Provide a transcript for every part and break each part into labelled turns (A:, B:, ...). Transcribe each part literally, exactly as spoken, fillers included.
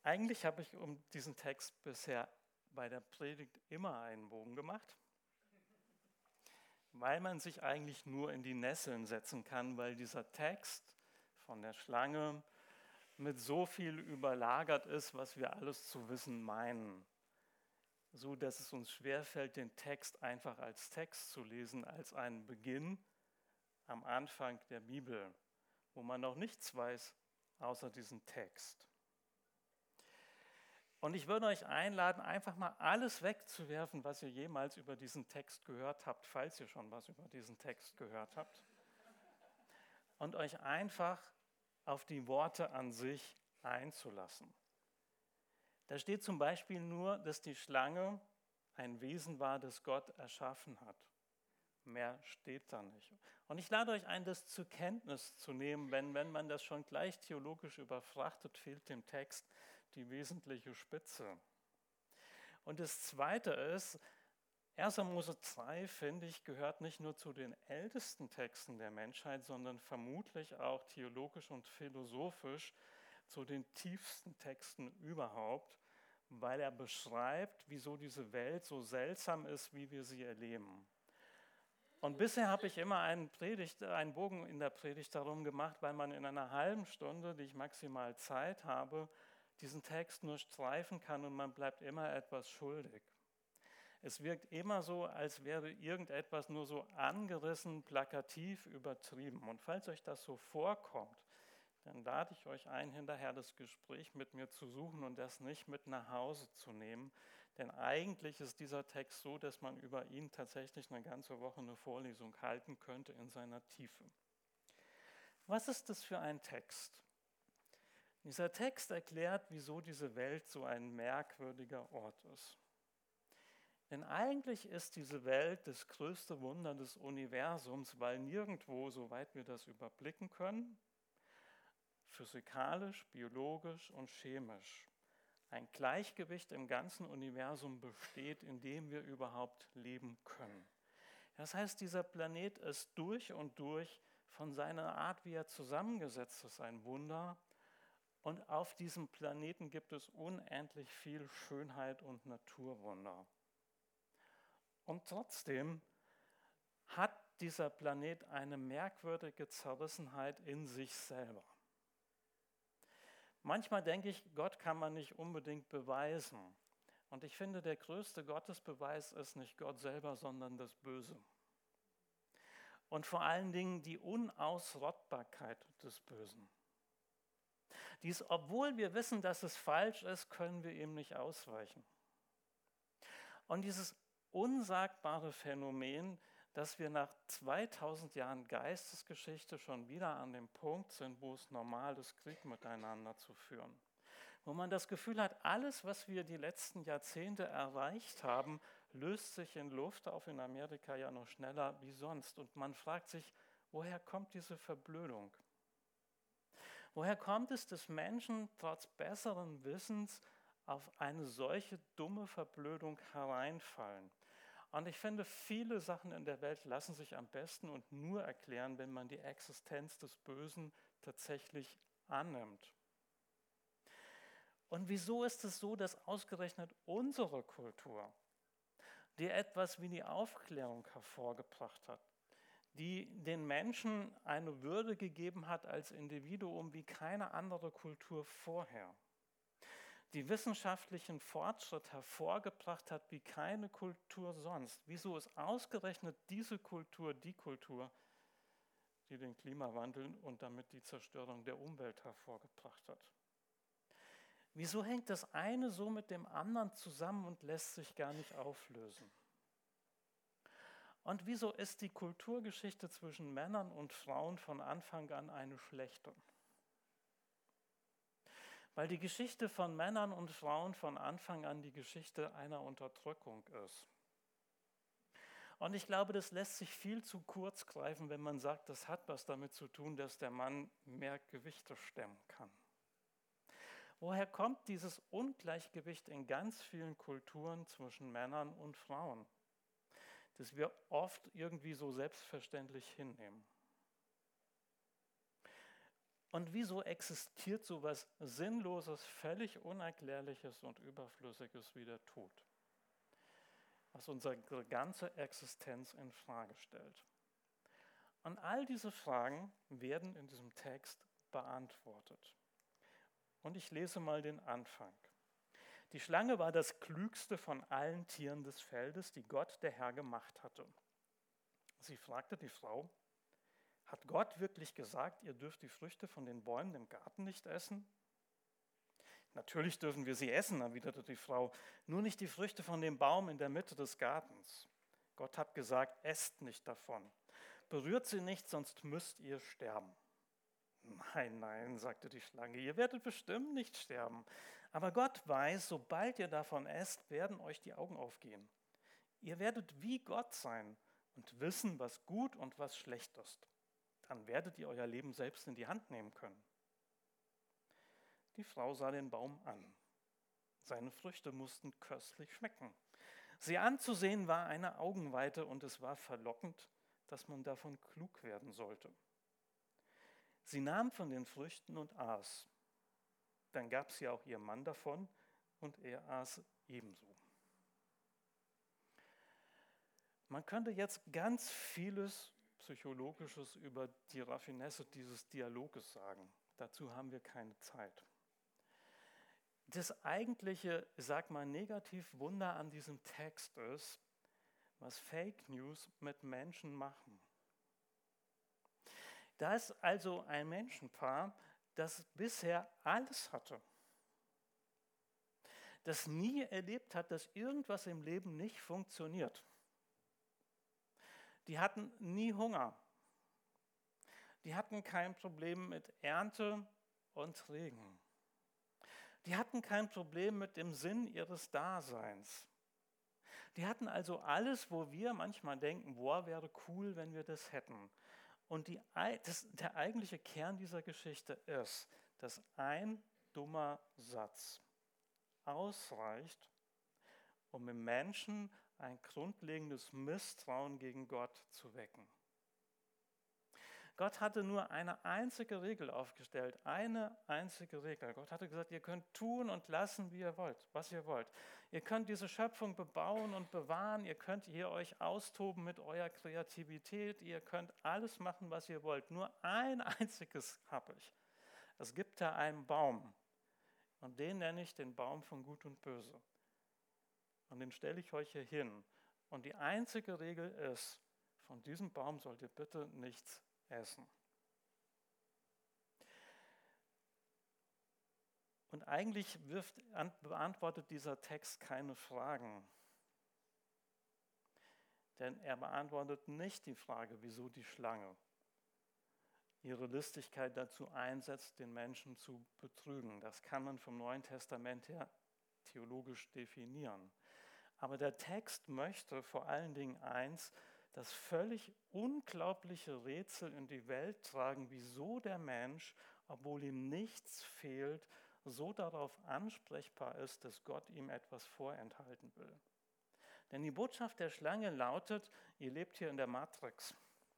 A: Eigentlich habe ich um diesen Text bisher bei der Predigt immer einen Bogen gemacht, weil man sich eigentlich nur in die Nesseln setzen kann, weil dieser Text von der Schlange mit so viel überlagert ist, was wir alles zu wissen meinen, so dass es uns schwerfällt, den Text einfach als Text zu lesen, als einen Beginn am Anfang der Bibel, wo man noch nichts weiß außer diesen Text. Und ich würde euch einladen, einfach mal alles wegzuwerfen, was ihr jemals über diesen Text gehört habt, falls ihr schon was über diesen Text gehört habt, und euch einfach auf die Worte an sich einzulassen. Da steht zum Beispiel nur, dass die Schlange ein Wesen war, das Gott erschaffen hat. Mehr steht da nicht. Und ich lade euch ein, das zur Kenntnis zu nehmen, wenn, wenn man das schon gleich theologisch überfrachtet, fehlt dem Text die wesentliche Spitze. Und das Zweite ist, erster Mose zwei, finde ich, gehört nicht nur zu den ältesten Texten der Menschheit, sondern vermutlich auch theologisch und philosophisch zu den tiefsten Texten überhaupt, weil er beschreibt, wieso diese Welt so seltsam ist, wie wir sie erleben. Und bisher habe ich immer einen, Predigt, einen Bogen in der Predigt darum gemacht, weil man in einer halben Stunde, die ich maximal Zeit habe, diesen Text nur streifen kann und man bleibt immer etwas schuldig. Es wirkt immer so, als wäre irgendetwas nur so angerissen, plakativ übertrieben. Und falls euch das so vorkommt, dann lade ich euch ein, hinterher das Gespräch mit mir zu suchen und das nicht mit nach Hause zu nehmen. Denn eigentlich ist dieser Text so, dass man über ihn tatsächlich eine ganze Woche eine Vorlesung halten könnte in seiner Tiefe. Was ist das für ein Text? Dieser Text erklärt, wieso diese Welt so ein merkwürdiger Ort ist. Denn eigentlich ist diese Welt das größte Wunder des Universums, weil nirgendwo, soweit wir das überblicken können, physikalisch, biologisch und chemisch ein Gleichgewicht im ganzen Universum besteht, in dem wir überhaupt leben können. Das heißt, dieser Planet ist durch und durch von seiner Art, wie er zusammengesetzt ist, ein Wunder. Und auf diesem Planeten gibt es unendlich viel Schönheit und Naturwunder. Und trotzdem hat dieser Planet eine merkwürdige Zerrissenheit in sich selber. Manchmal denke ich, Gott kann man nicht unbedingt beweisen. Und ich finde, der größte Gottesbeweis ist nicht Gott selber, sondern das Böse. Und vor allen Dingen die Unausrottbarkeit des Bösen. Dies, obwohl wir wissen, dass es falsch ist, können wir ihm nicht ausweichen. Und dieses unsagbare Phänomen, dass wir nach zweitausend Jahren Geistesgeschichte schon wieder an dem Punkt sind, wo es normal ist, Krieg miteinander zu führen. Wo man das Gefühl hat, alles, was wir die letzten Jahrzehnte erreicht haben, löst sich in Luft auf, in Amerika ja noch schneller wie sonst. Und man fragt sich, woher kommt diese Verblödung? Woher kommt es, dass Menschen trotz besseren Wissens auf eine solche dumme Verblödung hereinfallen? Und ich finde, viele Sachen in der Welt lassen sich am besten und nur erklären, wenn man die Existenz des Bösen tatsächlich annimmt. Und wieso ist es so, dass ausgerechnet unsere Kultur, die etwas wie die Aufklärung hervorgebracht hat, die den Menschen eine Würde gegeben hat als Individuum wie keine andere Kultur vorher, die wissenschaftlichen Fortschritt hervorgebracht hat wie keine Kultur sonst. Wieso ist ausgerechnet diese Kultur die Kultur, die den Klimawandel und damit die Zerstörung der Umwelt hervorgebracht hat? Wieso hängt das eine so mit dem anderen zusammen und lässt sich gar nicht auflösen? Und wieso ist die Kulturgeschichte zwischen Männern und Frauen von Anfang an eine schlechte? Weil die Geschichte von Männern und Frauen von Anfang an die Geschichte einer Unterdrückung ist. Und ich glaube, das lässt sich viel zu kurz greifen, wenn man sagt, das hat was damit zu tun, dass der Mann mehr Gewichte stemmen kann. Woher kommt dieses Ungleichgewicht in ganz vielen Kulturen zwischen Männern und Frauen, das wir oft irgendwie so selbstverständlich hinnehmen? Und wieso existiert so etwas Sinnloses, völlig Unerklärliches und Überflüssiges wie der Tod, was unsere ganze Existenz in Frage stellt? Und all diese Fragen werden in diesem Text beantwortet. Und ich lese mal den Anfang. Die Schlange war das klügste von allen Tieren des Feldes, die Gott, der Herr, gemacht hatte. Sie fragte die Frau: Hat Gott wirklich gesagt, ihr dürft die Früchte von den Bäumen im Garten nicht essen? Natürlich dürfen wir sie essen, erwiderte die Frau, nur nicht die Früchte von dem Baum in der Mitte des Gartens. Gott hat gesagt, esst nicht davon. Berührt sie nicht, sonst müsst ihr sterben. Nein, nein, sagte die Schlange, ihr werdet bestimmt nicht sterben. Aber Gott weiß, sobald ihr davon esst, werden euch die Augen aufgehen. Ihr werdet wie Gott sein und wissen, was gut und was schlecht ist. Dann werdet ihr euer Leben selbst in die Hand nehmen können. Die Frau sah den Baum an. Seine Früchte mussten köstlich schmecken. Sie anzusehen war eine Augenweite und es war verlockend, dass man davon klug werden sollte. Sie nahm von den Früchten und aß. Dann gab sie auch ihrem Mann davon und er aß ebenso. Man könnte jetzt ganz vieles Psychologisches über die Raffinesse dieses Dialoges sagen. Dazu haben wir keine Zeit. Das eigentliche, sag mal, Negativwunder an diesem Text ist, was Fake News mit Menschen machen. Da ist also ein Menschenpaar, das bisher alles hatte, das nie erlebt hat, dass irgendwas im Leben nicht funktioniert. Die hatten nie Hunger. Die hatten kein Problem mit Ernte und Regen. Die hatten kein Problem mit dem Sinn ihres Daseins. Die hatten also alles, wo wir manchmal denken, boah, wäre cool, wenn wir das hätten. Und die, das, der eigentliche Kern dieser Geschichte ist, dass ein dummer Satz ausreicht, um im Menschen ein grundlegendes Misstrauen gegen Gott zu wecken. Gott hatte nur eine einzige Regel aufgestellt, eine einzige Regel. Gott hatte gesagt, ihr könnt tun und lassen, wie ihr wollt, was ihr wollt. Ihr könnt diese Schöpfung bebauen und bewahren, ihr könnt hier euch austoben mit eurer Kreativität, ihr könnt alles machen, was ihr wollt. Nur ein einziges habe ich. Es gibt da einen Baum und den nenne ich den Baum von Gut und Böse. Und den stelle ich euch hier hin. Und die einzige Regel ist, von diesem Baum sollt ihr bitte nichts essen. Und eigentlich wirft, beantwortet dieser Text keine Fragen. Denn er beantwortet nicht die Frage, wieso die Schlange ihre Listigkeit dazu einsetzt, den Menschen zu betrügen. Das kann man vom Neuen Testament her theologisch definieren. Aber der Text möchte vor allen Dingen eins, das völlig unglaubliche Rätsel in die Welt tragen, wieso der Mensch, obwohl ihm nichts fehlt, so darauf ansprechbar ist, dass Gott ihm etwas vorenthalten will. Denn die Botschaft der Schlange lautet, ihr lebt hier in der Matrix.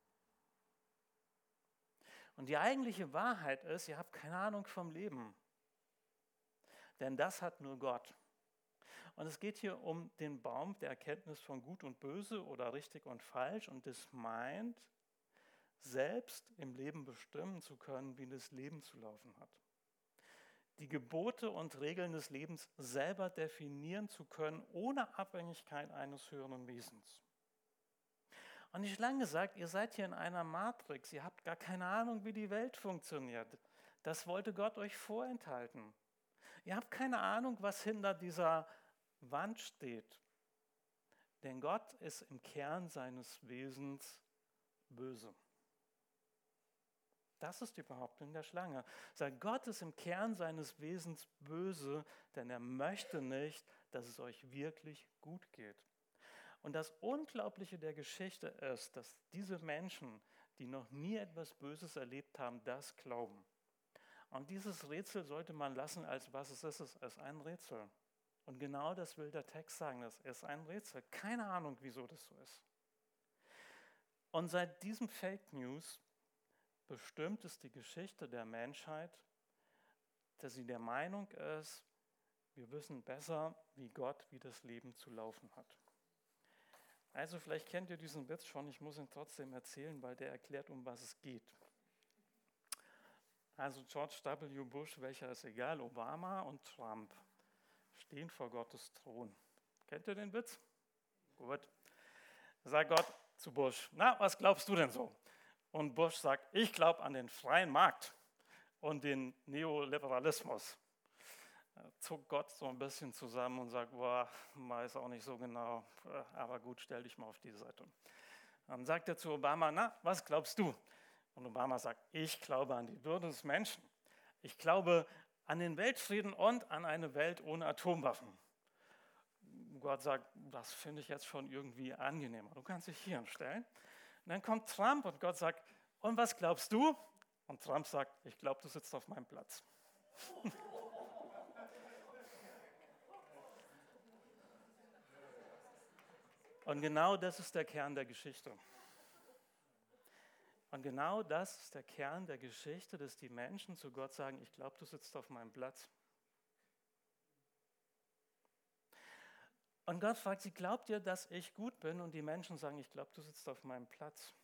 A: Und die eigentliche Wahrheit ist, ihr habt keine Ahnung vom Leben. Denn das hat nur Gott. Und es geht hier um den Baum der Erkenntnis von Gut und Böse oder richtig und falsch. Und das meint, selbst im Leben bestimmen zu können, wie das Leben zu laufen hat. Die Gebote und Regeln des Lebens selber definieren zu können, ohne Abhängigkeit eines höheren Wesens. Und die Schlange sagt, ihr seid hier in einer Matrix, ihr habt gar keine Ahnung, wie die Welt funktioniert. Das wollte Gott euch vorenthalten. Ihr habt keine Ahnung, was hinter dieser Wand steht. Denn Gott ist im Kern seines Wesens böse. Das ist die Behauptung der Schlange. Sagt, Gott ist im Kern seines Wesens böse, denn er möchte nicht, dass es euch wirklich gut geht. Und das Unglaubliche der Geschichte ist, dass diese Menschen, die noch nie etwas Böses erlebt haben, das glauben. Und dieses Rätsel sollte man lassen, als was es ist. Es ist ein Rätsel. Und genau das will der Text sagen, das ist ein Rätsel. Keine Ahnung, wieso das so ist. Und seit diesem Fake News bestimmt es die Geschichte der Menschheit, dass sie der Meinung ist, wir wissen besser, wie Gott, wie das Leben zu laufen hat. Also vielleicht kennt ihr diesen Witz schon, ich muss ihn trotzdem erzählen, weil der erklärt, um was es geht. Also George W. Bush, welcher ist egal, Obama und Trump stehen vor Gottes Thron. Kennt ihr den Witz? Gut. Sagt Gott zu Bush, na, was glaubst du denn so? Und Bush sagt, ich glaube an den freien Markt und den Neoliberalismus. Da zuckt Gott so ein bisschen zusammen und sagt, boah, weiß auch nicht so genau, aber gut, stell dich mal auf die Seite. Dann sagt er zu Obama, na, was glaubst du? Und Obama sagt, ich glaube an die Würde des Menschen. Ich glaube an den Weltfrieden und an eine Welt ohne Atomwaffen. Gott sagt, das finde ich jetzt schon irgendwie angenehmer. Du kannst dich hier hinstellen. Und dann kommt Trump und Gott sagt, und was glaubst du? Und Trump sagt, ich glaube, du sitzt auf meinem Platz. Und genau das ist der Kern der Geschichte. Und genau das ist der Kern der Geschichte, dass die Menschen zu Gott sagen, ich glaube, du sitzt auf meinem Platz. Und Gott fragt sie, glaubt ihr, dass ich gut bin? Und die Menschen sagen, ich glaube, du sitzt auf meinem Platz.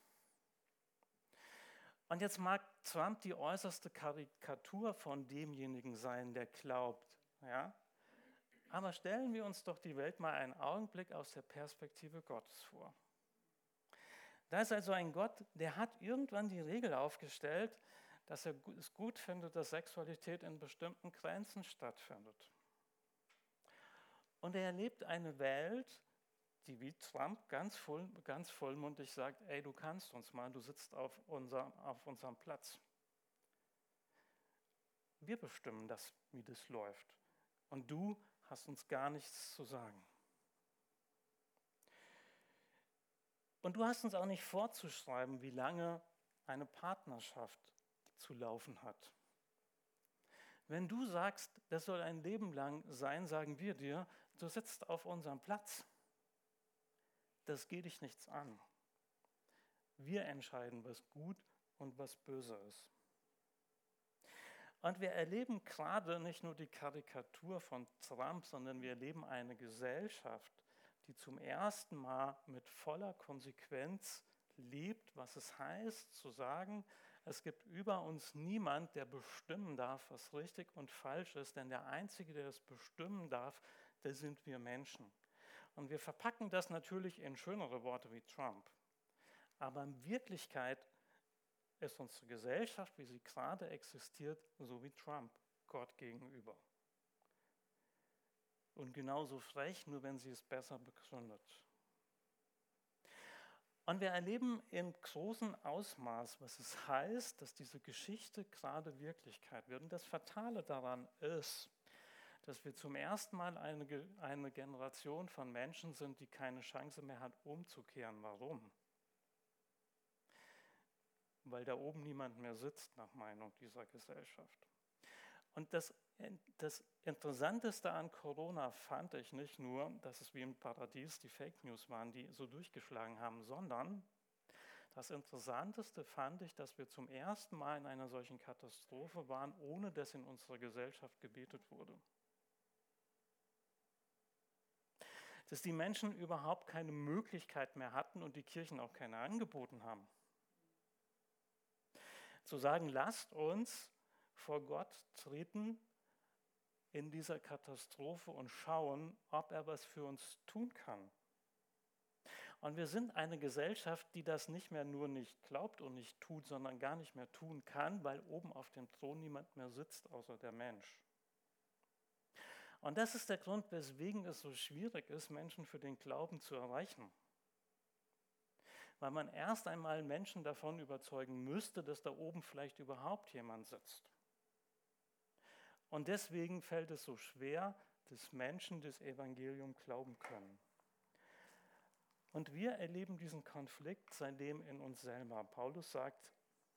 A: Und jetzt mag Trump die äußerste Karikatur von demjenigen sein, der glaubt. Ja? Aber stellen wir uns doch die Welt mal einen Augenblick aus der Perspektive Gottes vor. Da ist also ein Gott, der hat irgendwann die Regel aufgestellt, dass er es gut findet, dass Sexualität in bestimmten Grenzen stattfindet. Und er erlebt eine Welt, die wie Trump ganz, voll, ganz vollmundig sagt, ey, du kannst uns mal, du sitzt auf, unser, auf unserem Platz. Wir bestimmen das, wie das läuft. Und du hast uns gar nichts zu sagen. Und du hast uns auch nicht vorzuschreiben, wie lange eine Partnerschaft zu laufen hat. Wenn du sagst, das soll ein Leben lang sein, sagen wir dir, du sitzt auf unserem Platz. Das geht dich nichts an. Wir entscheiden, was gut und was böse ist. Und wir erleben gerade nicht nur die Karikatur von Trump, sondern wir erleben eine Gesellschaft, die zum ersten Mal mit voller Konsequenz lebt, was es heißt, zu sagen, es gibt über uns niemand, der bestimmen darf, was richtig und falsch ist, denn der Einzige, der das bestimmen darf, das sind wir Menschen. Und wir verpacken das natürlich in schönere Worte wie Trump. Aber in Wirklichkeit ist unsere Gesellschaft, wie sie gerade existiert, so wie Trump Gott gegenüber. Und genauso frech, nur wenn sie es besser begründet. Und wir erleben im großen Ausmaß, was es heißt, dass diese Geschichte gerade Wirklichkeit wird. Und das Fatale daran ist, dass wir zum ersten Mal eine, eine Generation von Menschen sind, die keine Chance mehr hat, umzukehren. Warum? Weil da oben niemand mehr sitzt, nach Meinung dieser Gesellschaft. Und das, das Interessanteste an Corona fand ich nicht nur, dass es wie im Paradies die Fake News waren, die so durchgeschlagen haben, sondern das Interessanteste fand ich, dass wir zum ersten Mal in einer solchen Katastrophe waren, ohne dass in unserer Gesellschaft gebetet wurde. Dass die Menschen überhaupt keine Möglichkeit mehr hatten und die Kirchen auch keine angeboten haben. Zu sagen, lasst uns vor Gott treten in dieser Katastrophe und schauen, ob er was für uns tun kann. Und wir sind eine Gesellschaft, die das nicht mehr nur nicht glaubt und nicht tut, sondern gar nicht mehr tun kann, weil oben auf dem Thron niemand mehr sitzt, außer der Mensch. Und das ist der Grund, weswegen es so schwierig ist, Menschen für den Glauben zu erreichen. Weil man erst einmal Menschen davon überzeugen müsste, dass da oben vielleicht überhaupt jemand sitzt. Und deswegen fällt es so schwer, dass Menschen das Evangelium glauben können. Und wir erleben diesen Konflikt seitdem in uns selber. Paulus sagt,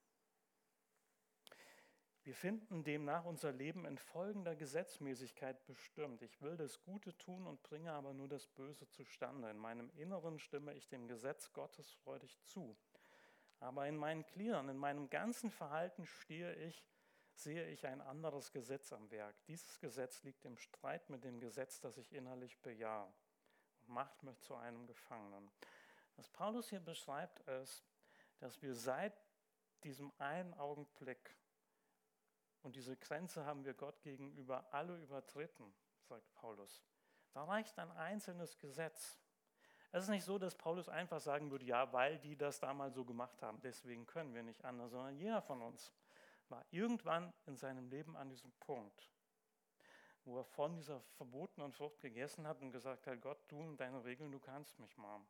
A: wir finden demnach unser Leben in folgender Gesetzmäßigkeit bestimmt. Ich will das Gute tun und bringe aber nur das Böse zustande. In meinem Inneren stimme ich dem Gesetz Gottes freudig zu. Aber in meinen Gliedern, in meinem ganzen Verhalten stehe ich, sehe ich ein anderes Gesetz am Werk. Dieses Gesetz liegt im Streit mit dem Gesetz, das ich innerlich bejahe und macht mich zu einem Gefangenen. Was Paulus hier beschreibt, ist, dass wir seit diesem einen Augenblick, und diese Grenze haben wir Gott gegenüber alle übertreten, sagt Paulus. Da reicht ein einzelnes Gesetz. Es ist nicht so, dass Paulus einfach sagen würde, ja, weil die das damals so gemacht haben, deswegen können wir nicht anders, sondern jeder von uns war irgendwann in seinem Leben an diesem Punkt, wo er von dieser verbotenen Frucht gegessen hat und gesagt hat, Gott, du und deine Regeln, du kannst mich mal.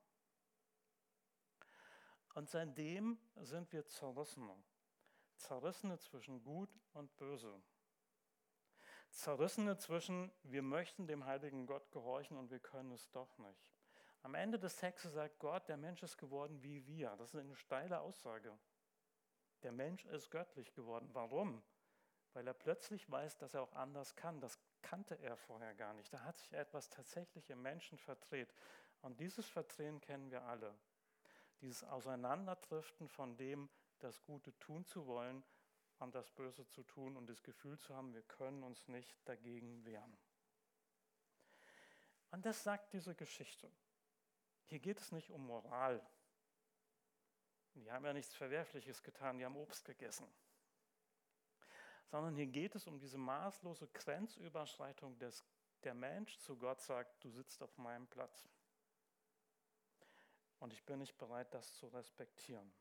A: Und seitdem sind wir Zerrissene. Zerrissene zwischen Gut und Böse. Zerrissene zwischen, wir möchten dem heiligen Gott gehorchen und wir können es doch nicht. Am Ende des Textes sagt Gott, der Mensch ist geworden wie wir. Das ist eine steile Aussage. Der Mensch ist göttlich geworden. Warum? Weil er plötzlich weiß, dass er auch anders kann. Das kannte er vorher gar nicht. Da hat sich etwas tatsächlich im Menschen verdreht. Und dieses Verdrehen kennen wir alle. Dieses Auseinanderdriften von dem, das Gute tun zu wollen und das Böse zu tun und das Gefühl zu haben, wir können uns nicht dagegen wehren. Und das sagt diese Geschichte. Hier geht es nicht um Moral. Die haben ja nichts Verwerfliches getan, die haben Obst gegessen. Sondern hier geht es um diese maßlose Grenzüberschreitung, dass der Mensch zu Gott sagt, du sitzt auf meinem Platz. Und ich bin nicht bereit, das zu respektieren.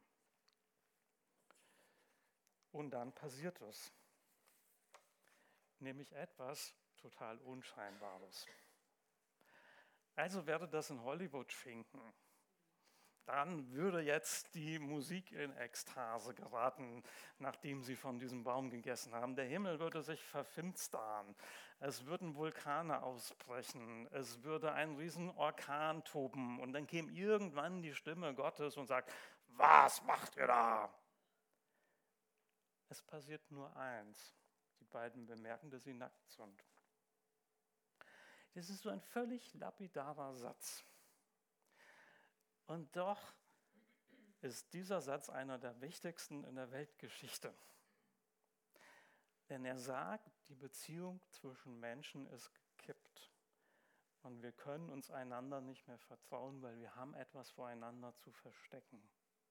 A: Und dann passiert es. Nämlich etwas total Unscheinbares. Also wäre das in Hollywood schinken. Dann würde jetzt die Musik in Ekstase geraten, nachdem sie von diesem Baum gegessen haben. Der Himmel würde sich verfinstern. Es würden Vulkane ausbrechen. Es würde ein riesen Orkan toben. Und dann käme irgendwann die Stimme Gottes und sagt, was macht ihr da? Es passiert nur eins. Die beiden bemerken, dass sie nackt sind. Das ist so ein völlig lapidarer Satz. Und doch ist dieser Satz einer der wichtigsten in der Weltgeschichte. Denn er sagt, die Beziehung zwischen Menschen ist gekippt. Und wir können uns einander nicht mehr vertrauen, weil wir haben etwas voreinander zu verstecken.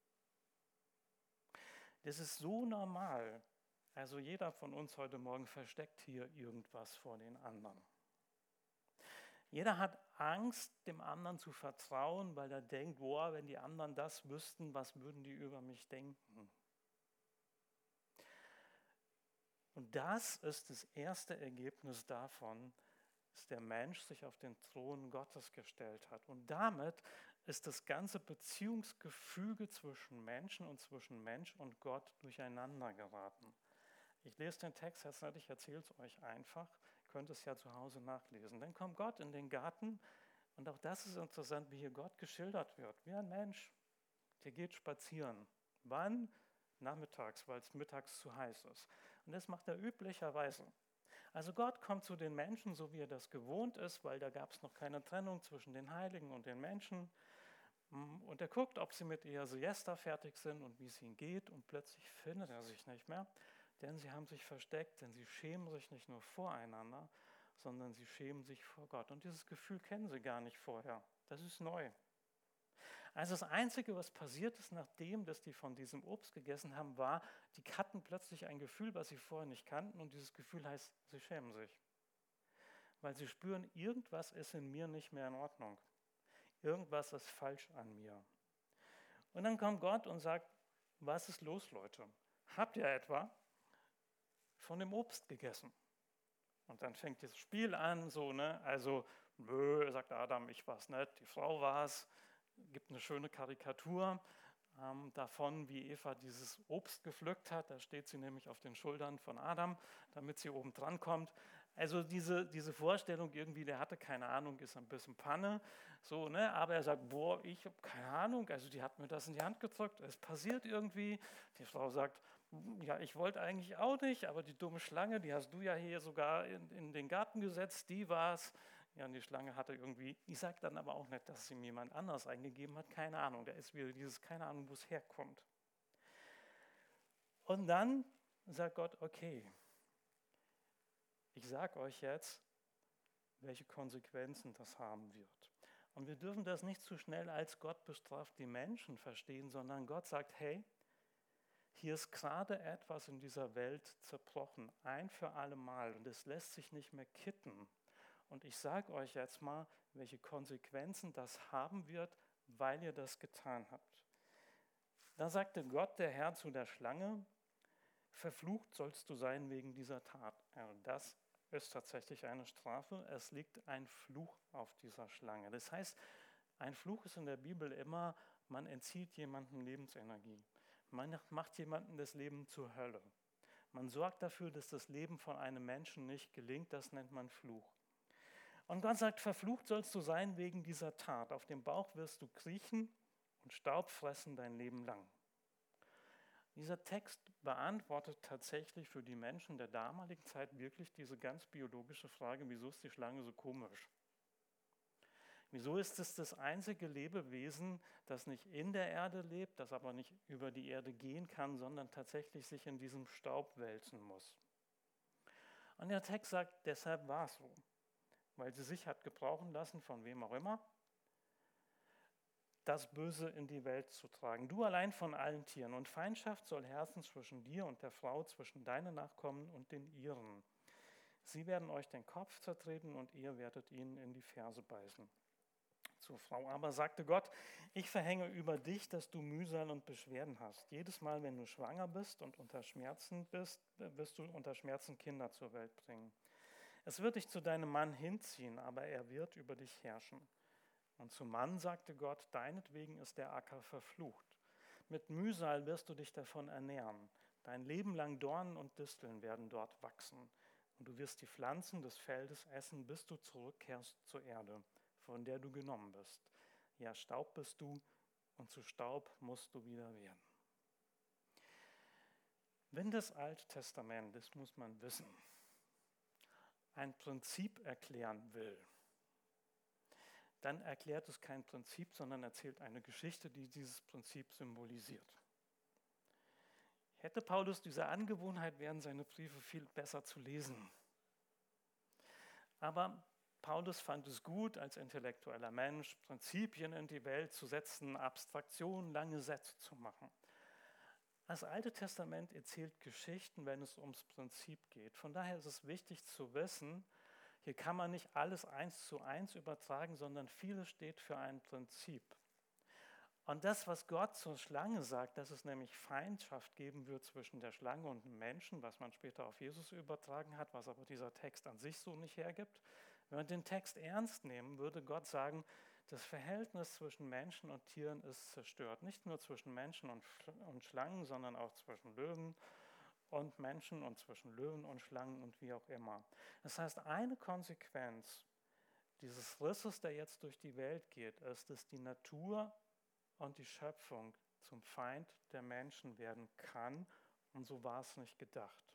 A: Das ist so normal. Also jeder von uns heute Morgen versteckt hier irgendwas vor den anderen. Jeder hat Angst, dem anderen zu vertrauen, weil er denkt, boah, wenn die anderen das wüssten, was würden die über mich denken? Und das ist das erste Ergebnis davon, dass der Mensch sich auf den Thron Gottes gestellt hat. Und damit ist das ganze Beziehungsgefüge zwischen Menschen und zwischen Mensch und Gott durcheinander geraten. Ich lese den Text jetzt nicht, ich erzähle es euch einfach. Ihr könnt es ja zu Hause nachlesen. Dann kommt Gott in den Garten und auch das ist interessant, wie hier Gott geschildert wird. Wie ein Mensch, der geht spazieren. Wann? Nachmittags, weil es mittags zu heiß ist. Und das macht er üblicherweise. Also Gott kommt zu den Menschen, so wie er das gewohnt ist, weil da gab es noch keine Trennung zwischen den Heiligen und den Menschen. Und er guckt, ob sie mit ihrer Siesta fertig sind und wie es ihnen geht. Und plötzlich findet er sich nicht mehr, denn sie haben sich versteckt, denn sie schämen sich nicht nur voreinander, sondern sie schämen sich vor Gott. Und dieses Gefühl kennen sie gar nicht vorher. Das ist neu. Also das Einzige, was passiert ist, nachdem dass die von diesem Obst gegessen haben, war, die hatten plötzlich ein Gefühl, was sie vorher nicht kannten. Und dieses Gefühl heißt, sie schämen sich. Weil sie spüren, irgendwas ist in mir nicht mehr in Ordnung. Irgendwas ist falsch an mir. Und dann kommt Gott und sagt, was ist los, Leute? Habt ihr etwa von dem Obst gegessen? Und dann fängt das Spiel an, so, ne? Also, nö, sagt Adam, ich war's nicht, die Frau war's. Gibt eine schöne Karikatur ähm, davon, wie Eva dieses Obst gepflückt hat. Da steht sie nämlich auf den Schultern von Adam, damit sie oben dran kommt. Also diese, diese Vorstellung irgendwie, der hatte keine Ahnung, ist ein bisschen Panne. So, ne? Aber er sagt, boah, ich habe keine Ahnung. Also die hat mir das in die Hand gedrückt. Es passiert irgendwie. Die Frau sagt, ja, ich wollte eigentlich auch nicht, aber die dumme Schlange, die hast du ja hier sogar in, in den Garten gesetzt, die war's. Ja, und die Schlange hatte irgendwie, ich sage dann aber auch nicht, dass sie mir jemand anders eingegeben hat, keine Ahnung, da ist wieder dieses, keine Ahnung, wo es herkommt. Und dann sagt Gott, okay, ich sage euch jetzt, welche Konsequenzen das haben wird. Und wir dürfen das nicht zu schnell als Gott bestraft die Menschen verstehen, sondern Gott sagt, hey, hier ist gerade etwas in dieser Welt zerbrochen, ein für alle Mal, und es lässt sich nicht mehr kitten. Und ich sage euch jetzt mal, welche Konsequenzen das haben wird, weil ihr das getan habt. Da sagte Gott, der Herr, zu der Schlange, verflucht sollst du sein wegen dieser Tat. Ja, das ist tatsächlich eine Strafe. Es liegt ein Fluch auf dieser Schlange. Das heißt, ein Fluch ist in der Bibel immer, man entzieht jemandem Lebensenergie. Man macht jemandem das Leben zur Hölle. Man sorgt dafür, dass das Leben von einem Menschen nicht gelingt. Das nennt man Fluch. Und Gott sagt, verflucht sollst du sein wegen dieser Tat. Auf dem Bauch wirst du kriechen und Staub fressen dein Leben lang. Dieser Text beantwortet tatsächlich für die Menschen der damaligen Zeit wirklich diese ganz biologische Frage, wieso ist die Schlange so komisch? Wieso ist es das einzige Lebewesen, das nicht in der Erde lebt, das aber nicht über die Erde gehen kann, sondern tatsächlich sich in diesem Staub wälzen muss? Und der Text sagt, deshalb war es so, weil sie sich hat gebrauchen lassen, von wem auch immer, das Böse in die Welt zu tragen. Du allein von allen Tieren. Und Feindschaft soll herrschen zwischen dir und der Frau, zwischen deinen Nachkommen und den ihren. Sie werden euch den Kopf zertreten und ihr werdet ihnen in die Ferse beißen. Zur Frau aber sagte Gott, ich verhänge über dich, dass du Mühsal und Beschwerden hast. Jedes Mal, wenn du schwanger bist und unter Schmerzen bist, wirst du unter Schmerzen Kinder zur Welt bringen. Es wird dich zu deinem Mann hinziehen, aber er wird über dich herrschen. Und zum Mann sagte Gott, deinetwegen ist der Acker verflucht. Mit Mühsal wirst du dich davon ernähren. Dein Leben lang Dornen und Disteln werden dort wachsen. Und du wirst die Pflanzen des Feldes essen, bis du zurückkehrst zur Erde, von der du genommen bist. Ja, Staub bist du und zu Staub musst du wieder werden. Wenn das Alte Testament, das muss man wissen, ein Prinzip erklären will, dann erklärt es kein Prinzip, sondern erzählt eine Geschichte, die dieses Prinzip symbolisiert. Hätte Paulus diese Angewohnheit, wären seine Briefe viel besser zu lesen. Aber Paulus fand es gut, als intellektueller Mensch Prinzipien in die Welt zu setzen, Abstraktionen, lange Sätze zu machen. Das Alte Testament erzählt Geschichten, wenn es ums Prinzip geht. Von daher ist es wichtig zu wissen, hier kann man nicht alles eins zu eins übertragen, sondern vieles steht für ein Prinzip. Und das, was Gott zur Schlange sagt, dass es nämlich Feindschaft geben wird zwischen der Schlange und dem Menschen, was man später auf Jesus übertragen hat, was aber dieser Text an sich so nicht hergibt. Wenn man den Text ernst nehmen, würde Gott sagen, das Verhältnis zwischen Menschen und Tieren ist zerstört. Nicht nur zwischen Menschen und, und Schlangen, sondern auch zwischen Löwen und Menschen und zwischen Löwen und Schlangen und wie auch immer. Das heißt, eine Konsequenz dieses Risses, der jetzt durch die Welt geht, ist, dass die Natur und die Schöpfung zum Feind der Menschen werden kann, und so war es nicht gedacht.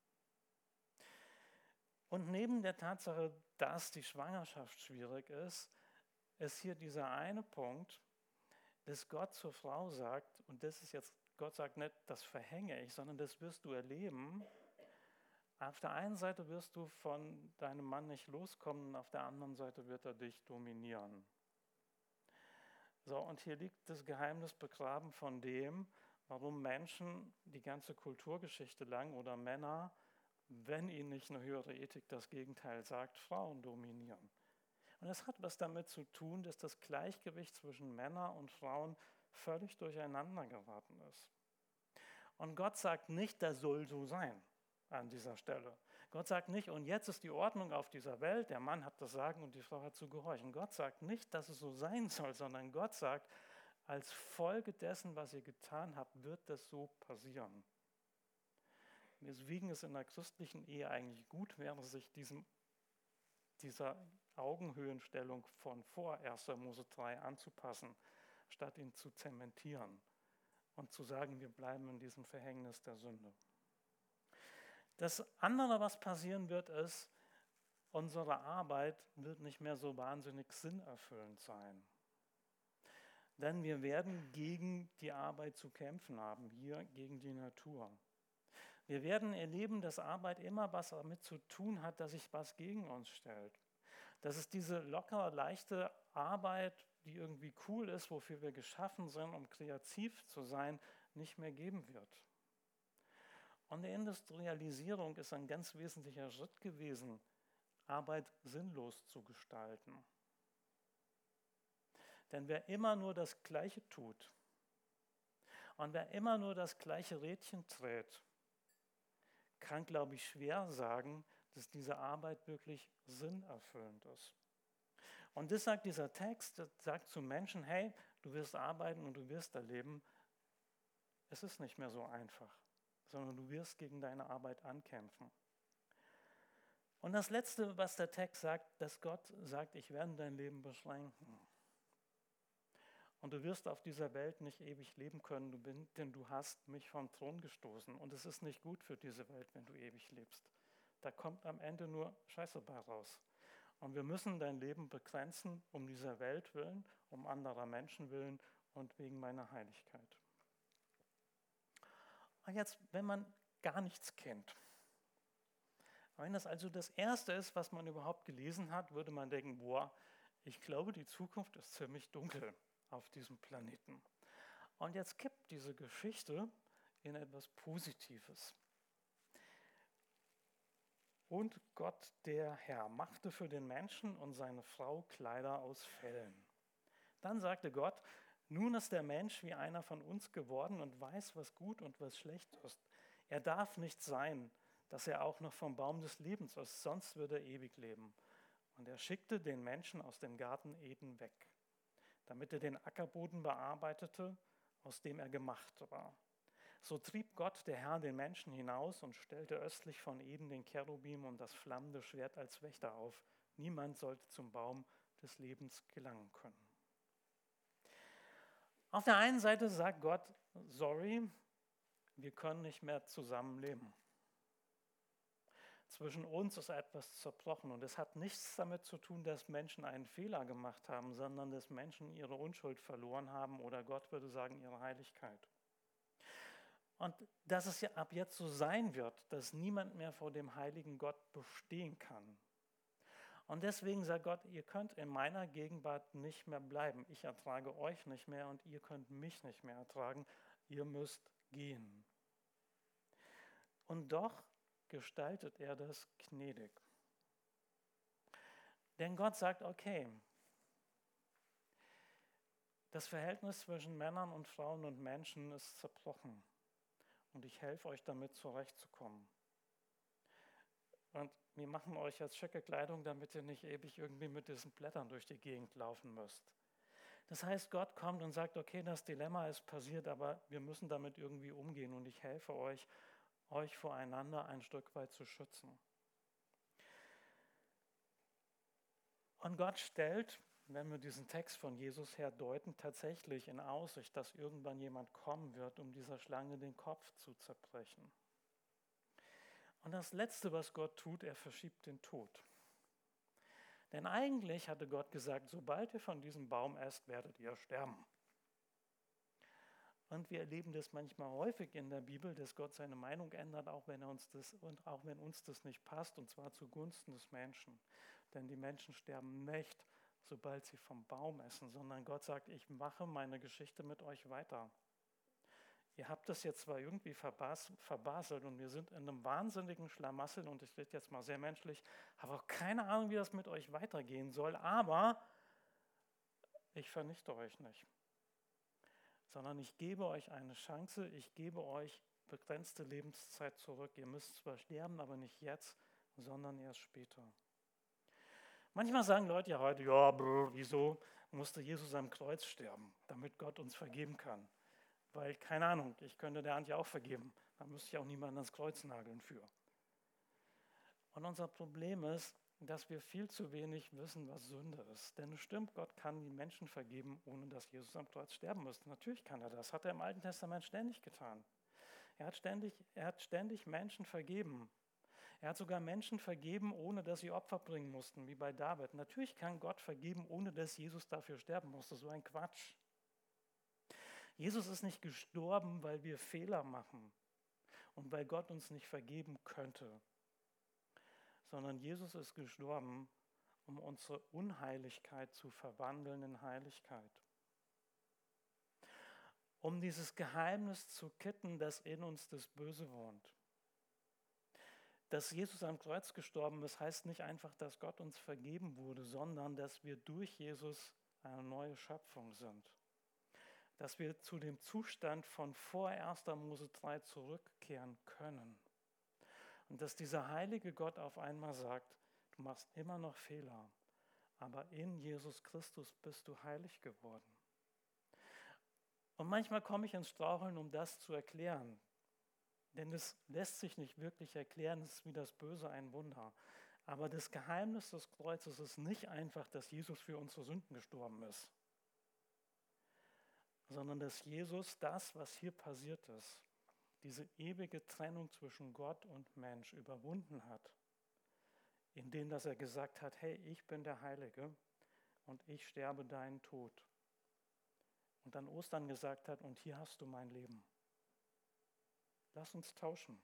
A: Und neben der Tatsache, dass die Schwangerschaft schwierig ist, ist hier dieser eine Punkt, dass Gott zur Frau sagt, und das ist jetzt, Gott sagt nicht, das verhänge ich, sondern das wirst du erleben. Auf der einen Seite wirst du von deinem Mann nicht loskommen, und auf der anderen Seite wird er dich dominieren. So, und hier liegt das Geheimnis begraben von dem, warum Menschen die ganze Kulturgeschichte lang oder Männer, wenn ihnen nicht eine höhere Ethik das Gegenteil sagt, Frauen dominieren. Und das hat was damit zu tun, dass das Gleichgewicht zwischen Männern und Frauen völlig durcheinander geraten ist. Und Gott sagt nicht, das soll so sein an dieser Stelle. Gott sagt nicht, und jetzt ist die Ordnung auf dieser Welt, der Mann hat das Sagen und die Frau hat zu gehorchen. Gott sagt nicht, dass es so sein soll, sondern Gott sagt, als Folge dessen, was ihr getan habt, wird das so passieren. Deswegen ist in der christlichen Ehe eigentlich gut, wäre sich diesem, dieser Augenhöhenstellung von vor erster Mose drei anzupassen, statt ihn zu zementieren und zu sagen, wir bleiben in diesem Verhängnis der Sünde. Das andere, was passieren wird, ist, unsere Arbeit wird nicht mehr so wahnsinnig sinnerfüllend sein. Denn wir werden gegen die Arbeit zu kämpfen haben, hier gegen die Natur. Wir werden erleben, dass Arbeit immer was damit zu tun hat, dass sich was gegen uns stellt. Dass es diese lockere, leichte Arbeit, die irgendwie cool ist, wofür wir geschaffen sind, um kreativ zu sein, nicht mehr geben wird. Und die Industrialisierung ist ein ganz wesentlicher Schritt gewesen, Arbeit sinnlos zu gestalten. Denn wer immer nur das Gleiche tut und wer immer nur das gleiche Rädchen dreht, kann, glaube ich, schwer sagen, dass diese Arbeit wirklich sinnerfüllend ist. Und das sagt dieser Text, das sagt zu Menschen, hey, du wirst arbeiten und du wirst erleben, es ist nicht mehr so einfach, sondern du wirst gegen deine Arbeit ankämpfen. Und das Letzte, was der Text sagt, dass Gott sagt, ich werde dein Leben beschränken. Und du wirst auf dieser Welt nicht ewig leben können, du bin, denn du hast mich vom Thron gestoßen. Und es ist nicht gut für diese Welt, wenn du ewig lebst. Da kommt am Ende nur Scheiße bei raus. Und wir müssen dein Leben begrenzen, um dieser Welt willen, um anderer Menschen willen und wegen meiner Heiligkeit. Und jetzt, wenn man gar nichts kennt, wenn das also das Erste ist, was man überhaupt gelesen hat, würde man denken, boah, ich glaube, die Zukunft ist ziemlich dunkel auf diesem Planeten. Und jetzt kippt diese Geschichte in etwas Positives. Und Gott, der Herr, machte für den Menschen und seine Frau Kleider aus Fellen. Dann sagte Gott, nun ist der Mensch wie einer von uns geworden und weiß, was gut und was schlecht ist. Er darf nicht sein, dass er auch noch vom Baum des Lebens ist, sonst würde er ewig leben. Und er schickte den Menschen aus dem Garten Eden weg, damit er den Ackerboden bearbeitete, aus dem er gemacht war. So trieb Gott, der Herr, den Menschen hinaus und stellte östlich von Eden den Cherubim und das flammende Schwert als Wächter auf. Niemand sollte zum Baum des Lebens gelangen können. Auf der einen Seite sagt Gott, sorry, wir können nicht mehr zusammenleben. Zwischen uns ist etwas zerbrochen und es hat nichts damit zu tun, dass Menschen einen Fehler gemacht haben, sondern dass Menschen ihre Unschuld verloren haben oder Gott würde sagen, ihre Heiligkeit. Und dass es ja ab jetzt so sein wird, dass niemand mehr vor dem heiligen Gott bestehen kann. Und deswegen sagt Gott, ihr könnt in meiner Gegenwart nicht mehr bleiben. Ich ertrage euch nicht mehr und ihr könnt mich nicht mehr ertragen. Ihr müsst gehen. Und doch gestaltet er das gnädig. Denn Gott sagt, okay, das Verhältnis zwischen Männern und Frauen und Menschen ist zerbrochen. Und ich helfe euch damit zurechtzukommen. Und wir machen euch jetzt schicke Kleidung, damit ihr nicht ewig irgendwie mit diesen Blättern durch die Gegend laufen müsst. Das heißt, Gott kommt und sagt, okay, das Dilemma ist passiert, aber wir müssen damit irgendwie umgehen und ich helfe euch, euch voreinander ein Stück weit zu schützen. Und Gott stellt, wenn wir diesen Text von Jesus her deuten, tatsächlich in Aussicht, dass irgendwann jemand kommen wird, um dieser Schlange den Kopf zu zerbrechen. Und das Letzte, was Gott tut, er verschiebt den Tod. Denn eigentlich hatte Gott gesagt, sobald ihr von diesem Baum esst, werdet ihr sterben. Und wir erleben das manchmal häufig in der Bibel, dass Gott seine Meinung ändert, auch wenn er uns das und auch wenn uns das nicht passt, und zwar zugunsten des Menschen. Denn die Menschen sterben nicht, sobald sie vom Baum essen, sondern Gott sagt, ich mache meine Geschichte mit euch weiter. Ihr habt das jetzt zwar irgendwie verbas- verbaselt und wir sind in einem wahnsinnigen Schlamassel und ich rede jetzt mal sehr menschlich, habe auch keine Ahnung, wie das mit euch weitergehen soll, aber ich vernichte euch nicht, sondern ich gebe euch eine Chance, ich gebe euch begrenzte Lebenszeit zurück. Ihr müsst zwar sterben, aber nicht jetzt, sondern erst später. Manchmal sagen Leute ja heute, ja, brr, wieso musste Jesus am Kreuz sterben, damit Gott uns vergeben kann? Weil, keine Ahnung, ich könnte der Antje auch vergeben. Da müsste ich auch niemanden ans Kreuz nageln für. Und unser Problem ist, dass wir viel zu wenig wissen, was Sünde ist. Denn es stimmt, Gott kann die Menschen vergeben, ohne dass Jesus am Kreuz sterben müsste. Natürlich kann er das. Hat er im Alten Testament ständig getan. Er hat ständig, er hat ständig Menschen vergeben. Er hat sogar Menschen vergeben, ohne dass sie Opfer bringen mussten, wie bei David. Natürlich kann Gott vergeben, ohne dass Jesus dafür sterben musste. So ein Quatsch. Jesus ist nicht gestorben, weil wir Fehler machen und weil Gott uns nicht vergeben könnte, sondern Jesus ist gestorben, um unsere Unheiligkeit zu verwandeln in Heiligkeit. Um dieses Geheimnis zu kitten, dass in uns das Böse wohnt. Dass Jesus am Kreuz gestorben ist, heißt nicht einfach, dass Gott uns vergeben wurde, sondern dass wir durch Jesus eine neue Schöpfung sind. Dass wir zu dem Zustand von vor erster Mose drei zurückkehren können. Und dass dieser heilige Gott auf einmal sagt, du machst immer noch Fehler, aber in Jesus Christus bist du heilig geworden. Und manchmal komme ich ins Straucheln, um das zu erklären. Denn es lässt sich nicht wirklich erklären, es ist wie das Böse ein Wunder. Aber das Geheimnis des Kreuzes ist nicht einfach, dass Jesus für unsere Sünden gestorben ist, sondern dass Jesus das, was hier passiert ist, diese ewige Trennung zwischen Gott und Mensch überwunden hat, indem dass er gesagt hat, hey, ich bin der Heilige und ich sterbe deinen Tod. Und an Ostern gesagt hat, und hier hast du mein Leben. Lass uns tauschen.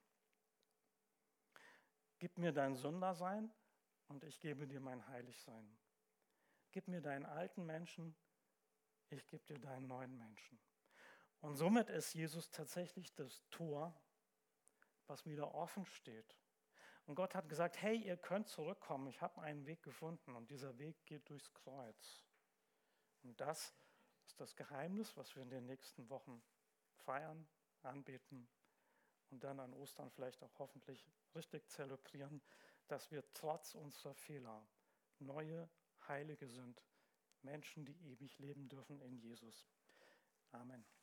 A: Gib mir dein Sündersein und ich gebe dir mein Heiligsein. Gib mir deinen alten Menschen, ich gebe dir deinen neuen Menschen. Und somit ist Jesus tatsächlich das Tor, was wieder offen steht. Und Gott hat gesagt, hey, ihr könnt zurückkommen, ich habe einen Weg gefunden und dieser Weg geht durchs Kreuz. Und das ist das Geheimnis, was wir in den nächsten Wochen feiern, anbeten und dann an Ostern vielleicht auch hoffentlich richtig zelebrieren, dass wir trotz unserer Fehler neue Heilige sind, Menschen, die ewig leben dürfen in Jesus. Amen.